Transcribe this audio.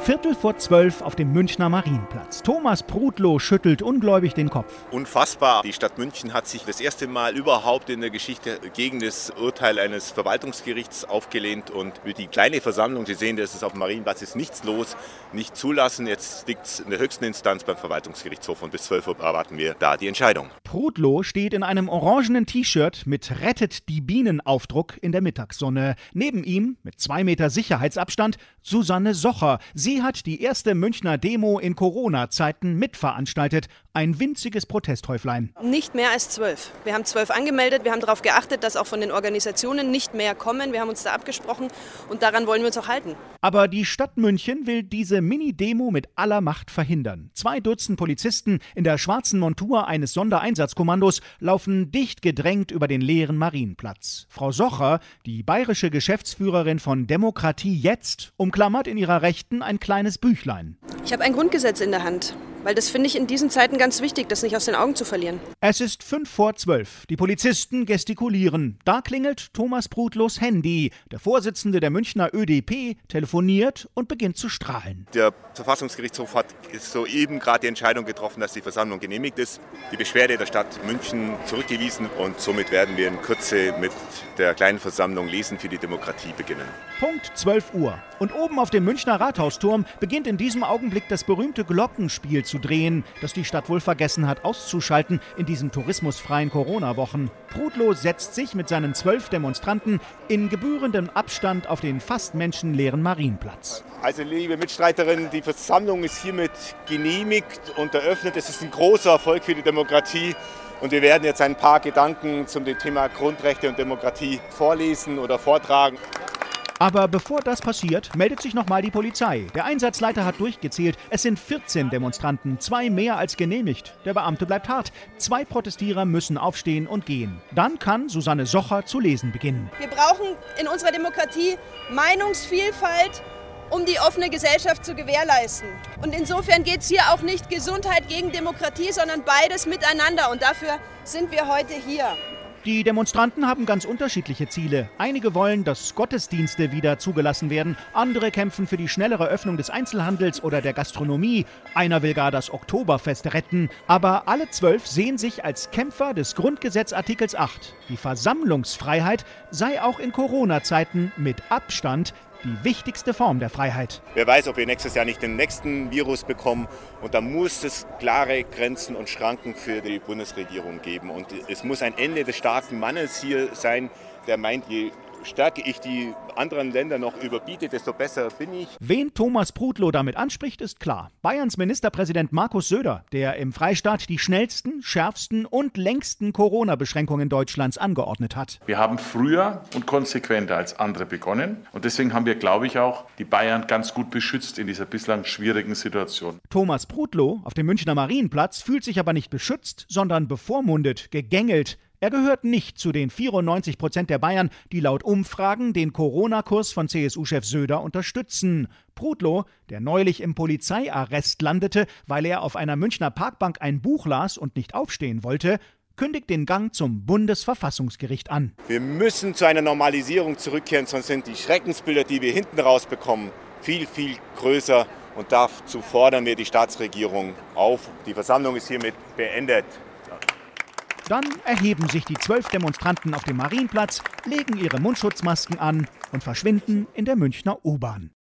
11:15 auf dem Münchner Marienplatz. Thomas Prudlow schüttelt ungläubig den Kopf. Unfassbar. Die Stadt München hat sich das erste Mal überhaupt in der Geschichte gegen das Urteil eines Verwaltungsgerichts aufgelehnt und für die kleine Versammlung, Sie sehen, das ist auf dem Marienplatz, ist nichts los, nicht zulassen. Jetzt liegt es in der höchsten Instanz beim Verwaltungsgerichtshof und bis 12 Uhr erwarten wir da die Entscheidung. Prudlow steht in einem orangenen T-Shirt mit Rettet die Bienen-Aufdruck in der Mittagssonne. Neben ihm, mit 2 Meter Sicherheitsabstand, Susanne Socher. Sie hat die erste Münchner Demo in Corona-Zeiten mitveranstaltet. Ein winziges Protesthäuflein. Nicht mehr als 12. Wir haben 12 angemeldet. Wir haben darauf geachtet, dass auch von den Organisationen nicht mehr kommen. Wir haben uns da abgesprochen und daran wollen wir uns auch halten. Aber die Stadt München will diese Mini-Demo mit aller Macht verhindern. 2 Dutzend Polizisten in der schwarzen Montur eines Sondereinsatzkommandos laufen dicht gedrängt über den leeren Marienplatz. Frau Socher, die bayerische Geschäftsführerin von Demokratie Jetzt, umklammert in ihrer Rechten ein kleines Büchlein. Ich habe ein Grundgesetz in der Hand. Weil das finde ich in diesen Zeiten ganz wichtig, das nicht aus den Augen zu verlieren. Es ist 11:05. Die Polizisten gestikulieren. Da klingelt Thomas Prudlows Handy. Der Vorsitzende der Münchner ÖDP telefoniert und beginnt zu strahlen. Der Verfassungsgerichtshof hat soeben gerade die Entscheidung getroffen, dass die Versammlung genehmigt ist. Die Beschwerde der Stadt München zurückgewiesen und somit werden wir in Kürze mit der kleinen Versammlung Lesen für die Demokratie beginnen. Punkt 12 Uhr. Und oben auf dem Münchner Rathausturm beginnt in diesem Augenblick das berühmte Glockenspiel zu drehen, das die Stadt wohl vergessen hat auszuschalten in diesen tourismusfreien Corona-Wochen. Prudlow setzt sich mit seinen 12 Demonstranten in gebührendem Abstand auf den fast menschenleeren Marienplatz. Also liebe Mitstreiterinnen, die Versammlung ist hiermit genehmigt und eröffnet. Es ist ein großer Erfolg für die Demokratie. Und wir werden jetzt ein paar Gedanken zum Thema Grundrechte und Demokratie vorlesen oder vortragen. Aber bevor das passiert, meldet sich nochmal die Polizei. Der Einsatzleiter hat durchgezählt. Es sind 14 Demonstranten, 2 mehr als genehmigt. Der Beamte bleibt hart. 2 Protestierer müssen aufstehen und gehen. Dann kann Susanne Socher zu lesen beginnen. Wir brauchen in unserer Demokratie Meinungsvielfalt, um die offene Gesellschaft zu gewährleisten. Und insofern geht es hier auch nicht Gesundheit gegen Demokratie, sondern beides miteinander. Und dafür sind wir heute hier. Die Demonstranten haben ganz unterschiedliche Ziele. Einige wollen, dass Gottesdienste wieder zugelassen werden. Andere kämpfen für die schnellere Öffnung des Einzelhandels oder der Gastronomie. Einer will gar das Oktoberfest retten. Aber alle 12 sehen sich als Kämpfer des Grundgesetzartikels 8. Die Versammlungsfreiheit sei auch in Corona-Zeiten mit Abstand die wichtigste Form der Freiheit. Wer weiß, ob wir nächstes Jahr nicht den nächsten Virus bekommen. Und da muss es klare Grenzen und Schranken für die Bundesregierung geben. Und es muss ein Ende des starken Mannes hier sein, der meint, je stärker ich die anderen Länder noch überbiete, desto besser bin ich. Wen Thomas Prudlow damit anspricht, ist klar. Bayerns Ministerpräsident Markus Söder, der im Freistaat die schnellsten, schärfsten und längsten Corona-Beschränkungen Deutschlands angeordnet hat. Wir haben früher und konsequenter als andere begonnen. Und deswegen haben wir, glaube ich, auch die Bayern ganz gut beschützt in dieser bislang schwierigen Situation. Thomas Prudlow auf dem Münchner Marienplatz fühlt sich aber nicht beschützt, sondern bevormundet, gegängelt. Er gehört nicht zu den 94% der Bayern, die laut Umfragen den Corona-Kurs von CSU-Chef Söder unterstützen. Prudlow, der neulich im Polizeiarrest landete, weil er auf einer Münchner Parkbank ein Buch las und nicht aufstehen wollte, kündigt den Gang zum Bundesverfassungsgericht an. Wir müssen zu einer Normalisierung zurückkehren, sonst sind die Schreckensbilder, die wir hinten rausbekommen, viel, viel größer. Und dazu fordern wir die Staatsregierung auf. Die Versammlung ist hiermit beendet. Dann erheben sich die 12 Demonstranten auf dem Marienplatz, legen ihre Mundschutzmasken an und verschwinden in der Münchner U-Bahn.